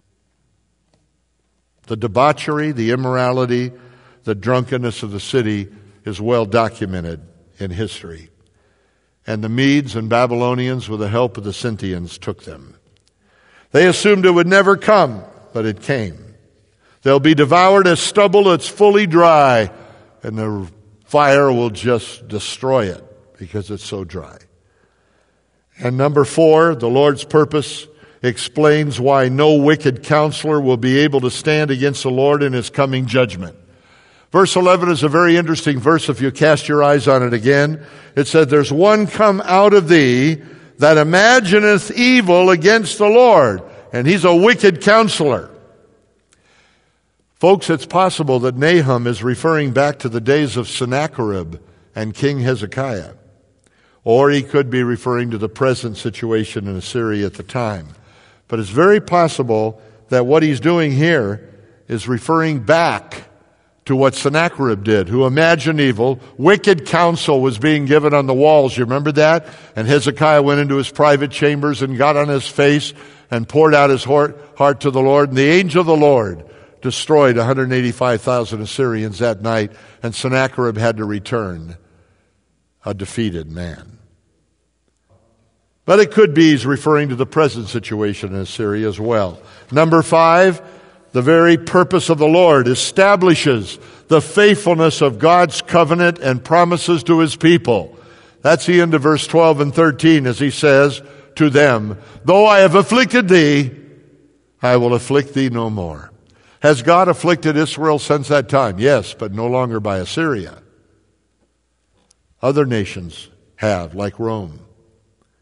The debauchery, the immorality, the drunkenness of the city is well documented in history. And the Medes and Babylonians, with the help of the Scythians, took them. They assumed it would never come, but it came. They'll be devoured as stubble that's fully dry, and the fire will just destroy it because it's so dry. And number four, the Lord's purpose explains why no wicked counselor will be able to stand against the Lord in his coming judgment. Verse eleven is a very interesting verse if you cast your eyes on it again. It said, there's one come out of thee that imagineth evil against the Lord, and he's a wicked counselor. Folks, it's possible that Nahum is referring back to the days of Sennacherib and King Hezekiah. Or he could be referring to the present situation in Assyria at the time. But it's very possible that what he's doing here is referring back to what Sennacherib did, who imagined evil. Wicked counsel was being given on the walls. You remember that? And Hezekiah went into his private chambers and got on his face and poured out his heart to the Lord. And the angel of the Lord destroyed one hundred eighty-five thousand Assyrians that night, and Sennacherib had to return a defeated man. But it could be he's referring to the present situation in Assyria as well. Number five, the very purpose of the Lord establishes the faithfulness of God's covenant and promises to his people. That's the end of verse twelve and thirteen as he says to them, though I have afflicted thee, I will afflict thee no more. Has God afflicted Israel since that time? Yes, but no longer by Assyria. Other nations have, like Rome.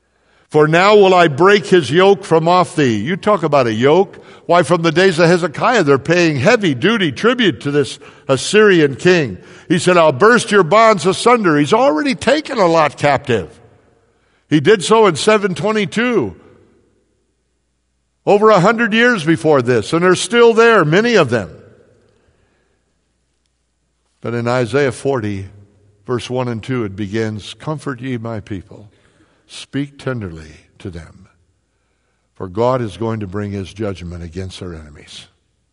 For now will I break his yoke from off thee. You talk about a yoke. Why, from the days of Hezekiah, they're paying heavy duty tribute to this Assyrian king. He said, I'll burst your bonds asunder. He's already taken a lot captive. He did so in seven twenty-two. Over a hundred years before this, and they're still there, many of them. But in Isaiah forty, verse one and two, it begins, comfort ye my people, speak tenderly to them, for God is going to bring his judgment against their enemies.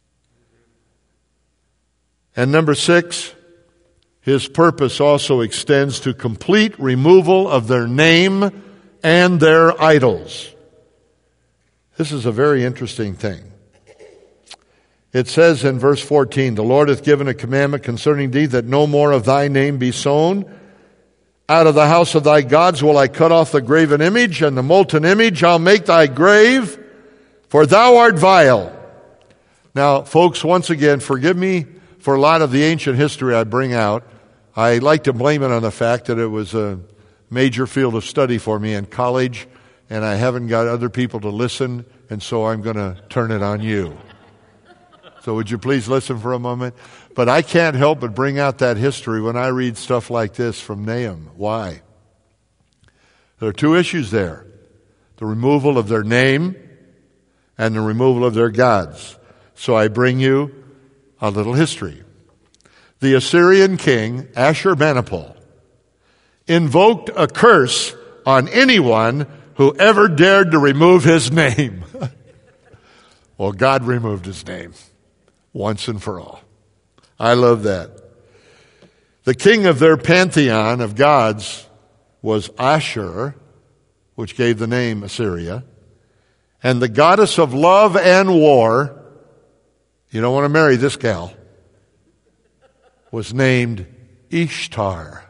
And number six, his purpose also extends to complete removal of their name and their idols. This is a very interesting thing. It says in verse fourteen, the Lord hath given a commandment concerning thee, that no more of thy name be sown. Out of the house of thy gods will I cut off the graven image, and the molten image I'll make thy grave, for thou art vile. Now, folks, once again, forgive me for a lot of the ancient history I bring out. I like to blame it on the fact that it was a major field of study for me in college, and I haven't got other people to listen, and so I'm going to turn it on you. So would you please listen for a moment? But I can't help but bring out that history when I read stuff like this from Nahum. Why? There are two issues there. The removal of their name and the removal of their gods. So I bring you a little history. The Assyrian king, Ashurbanipal, invoked a curse on anyone who ever dared to remove his name. Well, God removed his name once and for all. I love that. The king of their pantheon of gods was Ashur, which gave the name Assyria. And the goddess of love and war, you don't want to marry this gal, was named Ishtar.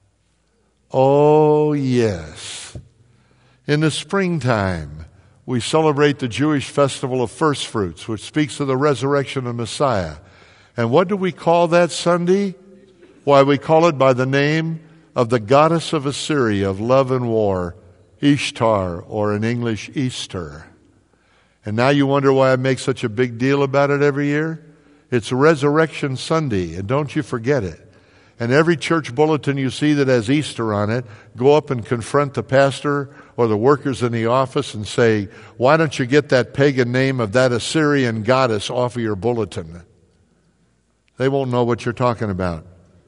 Oh, yes. In the springtime, we celebrate the Jewish festival of first fruits, which speaks of the resurrection of Messiah. And what do we call that Sunday? Why, we call it by the name of the goddess of Assyria, of love and war, Ishtar, or in English, Easter. And now you wonder why I make such a big deal about it every year? It's Resurrection Sunday, and don't you forget it. And every church bulletin you see that has Easter on it, go up and confront the pastor or the workers in the office and say, why don't you get that pagan name of that Assyrian goddess off of your bulletin? They won't know what you're talking about.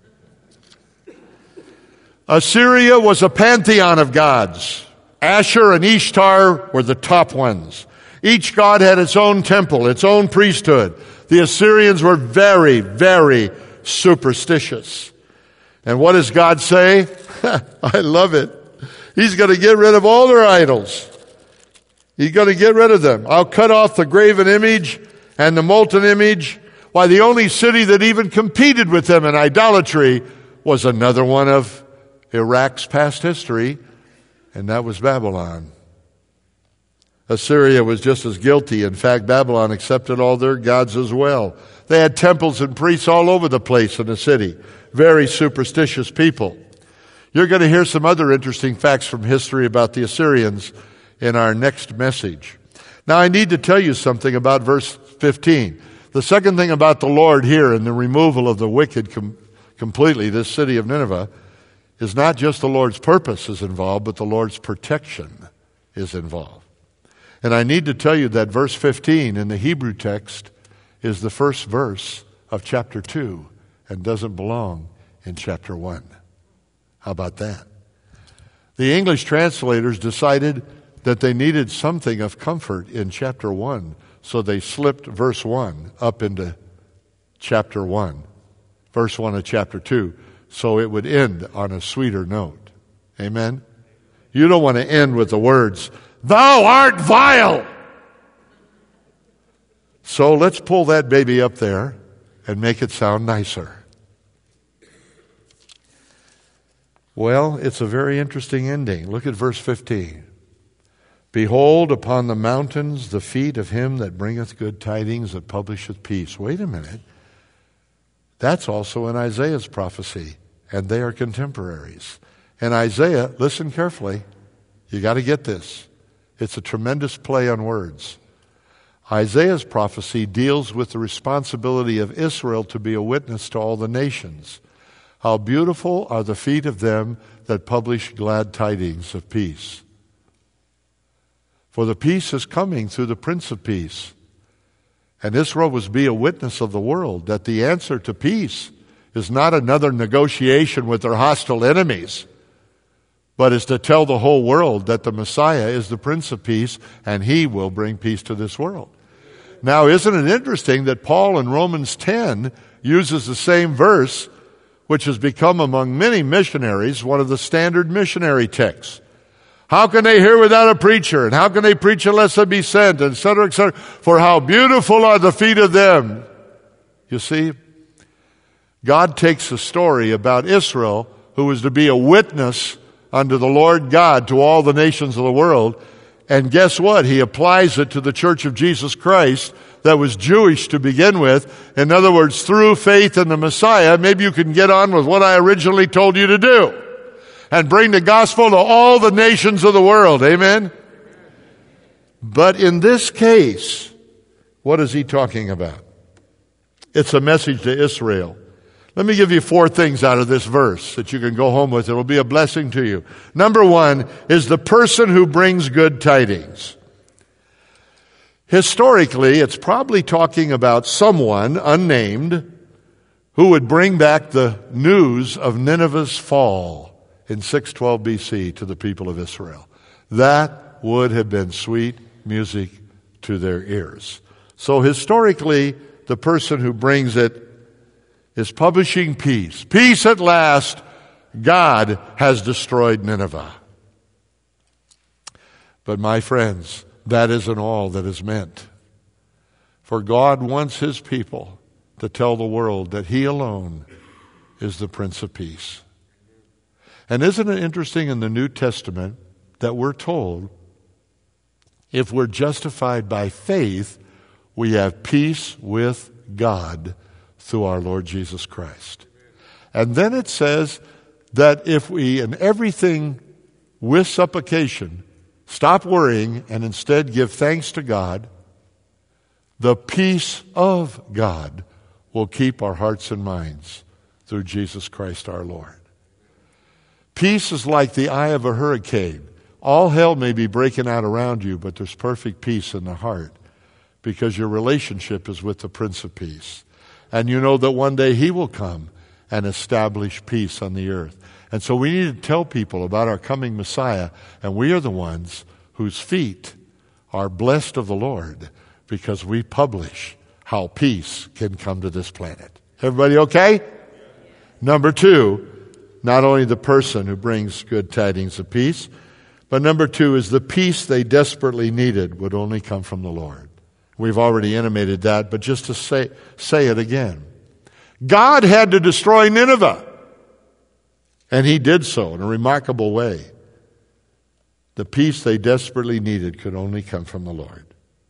Assyria was a pantheon of gods. Ashur and Ishtar were the top ones. Each god had its own temple, its own priesthood. The Assyrians were very, very superstitious. And what does God say? I love it. He's going to get rid of all their idols. He's going to get rid of them. I'll cut off the graven image and the molten image. Why, the only city that even competed with them in idolatry was another one of Iraq's past history, and that was Babylon. Assyria was just as guilty. In fact, Babylon accepted all their gods as well. They had temples and priests all over the place in the city. Very superstitious people. You're going to hear some other interesting facts from history about the Assyrians in our next message. Now, I need to tell you something about verse fifteen. The second thing about the Lord here in the removal of the wicked com- completely, this city of Nineveh, is not just the Lord's purpose is involved, but the Lord's protection is involved. And I need to tell you that verse fifteen in the Hebrew text is the first verse of chapter two and doesn't belong in chapter one. How about that? The English translators decided that they needed something of comfort in chapter one, so they slipped verse one up into chapter one, verse one of chapter two, so it would end on a sweeter note. Amen? You don't want to end with the words, "Thou art vile." So let's pull that baby up there and make it sound nicer. Well, it's a very interesting ending. Look at verse fifteen. Behold, upon the mountains the feet of him that bringeth good tidings, that publisheth peace. Wait a minute. That's also in Isaiah's prophecy, and they are contemporaries. And Isaiah, listen carefully, You got to get this. It's a tremendous play on words. Isaiah's prophecy deals with the responsibility of Israel to be a witness to all the nations. How beautiful are the feet of them that publish glad tidings of peace. For the peace is coming through the Prince of Peace. And Israel was to be a witness of the world, that the answer to peace is not another negotiation with their hostile enemies, but is to tell the whole world that the Messiah is the Prince of Peace, and he will bring peace to this world. Now, isn't it interesting that Paul in Romans ten uses the same verse, which has become among many missionaries one of the standard missionary texts? How can they hear without a preacher? And how can they preach unless they be sent? Et cetera, et cetera. For how beautiful are the feet of them. You see, God takes a story about Israel, who was to be a witness unto the Lord God to all the nations of the world. And guess what? He applies it to the Church of Jesus Christ that was Jewish to begin with. In other words, through faith in the Messiah, maybe you can get on with what I originally told you to do and bring the gospel to all the nations of the world. Amen? But in this case, what is he talking about? It's a message to Israel. Let me give you four things out of this verse that you can go home with. It will be a blessing to you. Number one is the person who brings good tidings. Historically, it's probably talking about someone unnamed who would bring back the news of Nineveh's fall in six twelve B C to the people of Israel. That would have been sweet music to their ears. So historically, the person who brings it is publishing peace. Peace at last. God has destroyed Nineveh. But my friends, that isn't all that is meant. For God wants his people to tell the world that he alone is the Prince of Peace. And isn't it interesting in the New Testament that we're told if we're justified by faith, we have peace with God through our Lord Jesus Christ. And then it says that if we, in everything with supplication, stop worrying and instead give thanks to God, the peace of God will keep our hearts and minds through Jesus Christ our Lord. Peace is like the eye of a hurricane. All hell may be breaking out around you, but there's perfect peace in the heart because your relationship is with the Prince of Peace. And you know that one day he will come and establish peace on the earth. And so we need to tell people about our coming Messiah, and we are the ones whose feet are blessed of the Lord because we publish how peace can come to this planet. Everybody okay? Number two, not only the person who brings good tidings of peace, but number two is the peace they desperately needed would only come from the Lord. We've already intimated that, but just to say, say it again. God had to destroy Nineveh, and he did so in a remarkable way. The peace they desperately needed could only come from the Lord.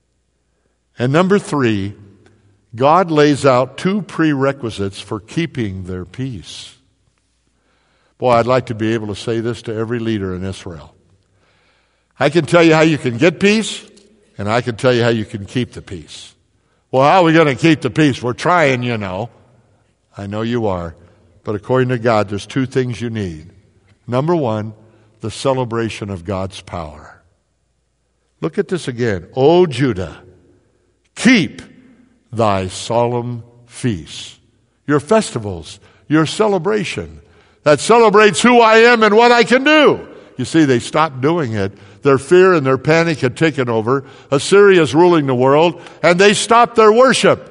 And number three, God lays out two prerequisites for keeping their peace. Boy, I'd like to be able to say this to every leader in Israel. I can tell you how you can get peace, and I can tell you how you can keep the peace. Well, how are we going to keep the peace? We're trying, you know. I know you are. But according to God, there's two things you need. Number one, the celebration of God's power. Look at this again. O Judah, keep thy solemn feasts, your festivals, your celebration that celebrates who I am and what I can do. You see, they stopped doing it. Their fear and their panic had taken over. Assyria is ruling the world, and they stopped their worship.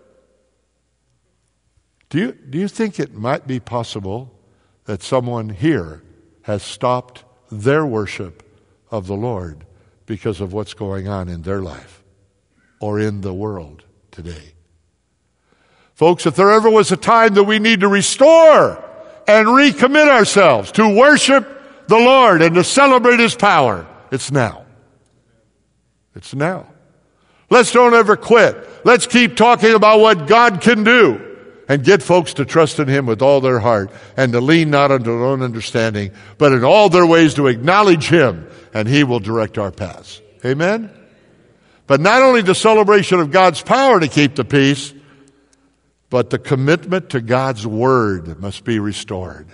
Do you, do you think it might be possible that someone here has stopped their worship of the Lord because of what's going on in their life or in the world today? Folks, if there ever was a time that we need to restore and recommit ourselves to worship the Lord and to celebrate his power, it's now. It's now. Let's don't ever quit. Let's keep talking about what God can do and get folks to trust in him with all their heart and to lean not unto their own understanding, but in all their ways to acknowledge him and He will direct our paths. Amen? But not only the celebration of God's power to keep the peace, but the commitment to God's word must be restored.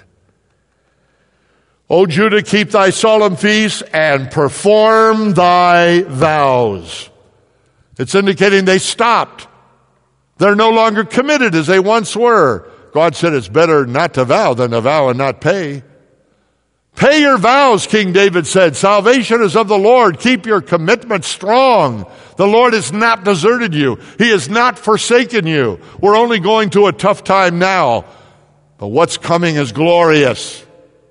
O Judah, keep thy solemn feasts and perform thy vows. It's indicating they stopped. They're no longer committed as they once were. God said it's better not to vow than to vow and not pay. Pay your vows, King David said. Salvation is of the Lord. Keep your commitment strong. The Lord has not deserted you. He has not forsaken you. We're only going through a tough time now, but what's coming is glorious.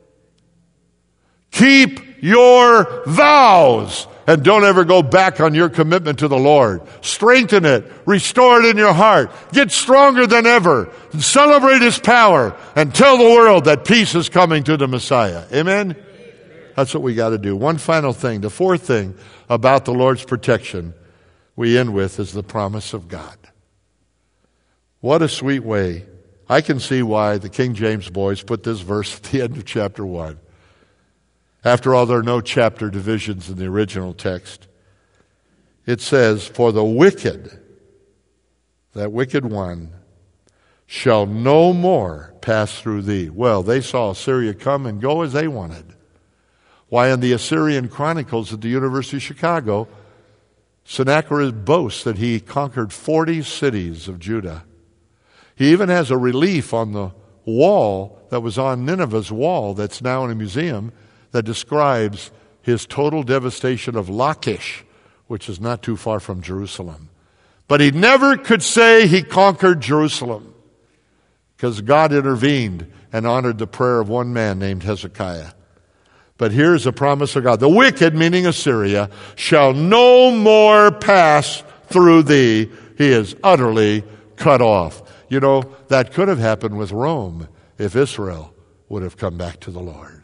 Keep your vows. And don't ever go back on your commitment to the Lord. Strengthen it. Restore it in your heart. Get stronger than ever. And celebrate His power. And tell the world that peace is coming to the Messiah. Amen? That's what we got to do. One final thing. The fourth thing about the Lord's protection we end with is the promise of God. What a sweet way. I can see why the King James boys put this verse at the end of chapter one. After all, there are no chapter divisions in the original text. It says, for the wicked, that wicked one, shall no more pass through thee. Well, they saw Assyria come and go as they wanted. Why, in the Assyrian Chronicles at the University of Chicago, Sennacherib boasts that he conquered forty cities of Judah. He even has a relief on the wall that was on Nineveh's wall that's now in a museum that describes his total devastation of Lachish, which is not too far from Jerusalem. But he never could say he conquered Jerusalem because God intervened and honored the prayer of one man named Hezekiah. But here's a promise of God. The wicked, meaning Assyria, shall no more pass through thee. He is utterly cut off. You know, that could have happened with Rome if Israel would have come back to the Lord.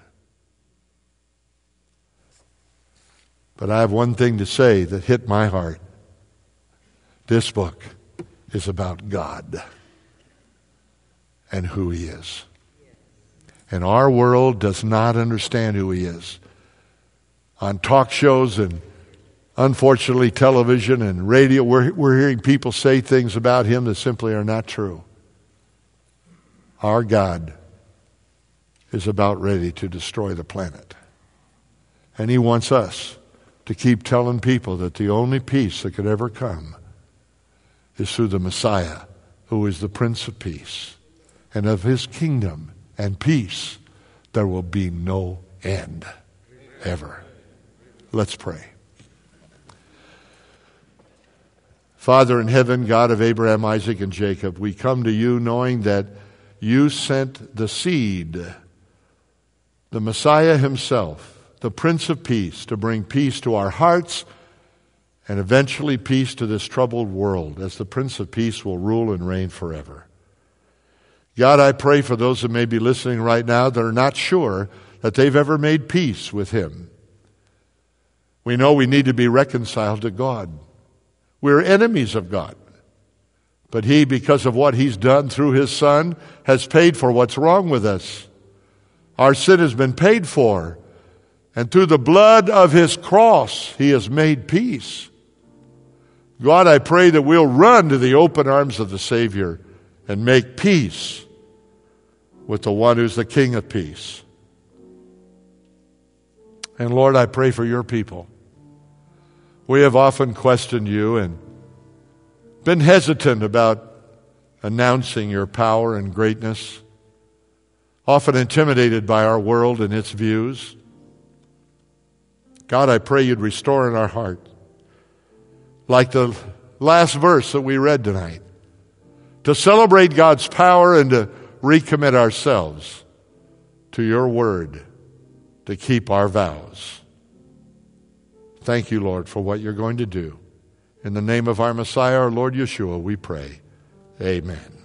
But I have one thing to say that hit my heart. This book is about God and who He is. And our world does not understand who He is. On talk shows and unfortunately television and radio, we're, we're hearing people say things about Him that simply are not true. Our God is about ready to destroy the planet. And He wants us to keep telling people that the only peace that could ever come is through the Messiah, who is the Prince of Peace. And of His kingdom and peace, there will be no end, ever. Let's pray. Father in heaven, God of Abraham, Isaac, and Jacob, we come to You knowing that You sent the seed, the Messiah Himself, the Prince of Peace, to bring peace to our hearts and eventually peace to this troubled world, as the Prince of Peace will rule and reign forever. God, I pray for those that may be listening right now that are not sure that they've ever made peace with Him. We know we need to be reconciled to God. We're enemies of God. But He, because of what He's done through His Son, has paid for what's wrong with us. Our sin has been paid for. And through the blood of His cross, He has made peace. God, I pray that we'll run to the open arms of the Savior and make peace with the one who's the King of peace. And Lord, I pray for Your people. We have often questioned You and been hesitant about announcing Your power and greatness, often intimidated by our world and its views. God, I pray You'd restore in our heart, like the last verse that we read tonight, to celebrate God's power and to recommit ourselves to Your word, to keep our vows. Thank You, Lord, for what You're going to do. In the name of our Messiah, our Lord Yeshua, we pray. Amen.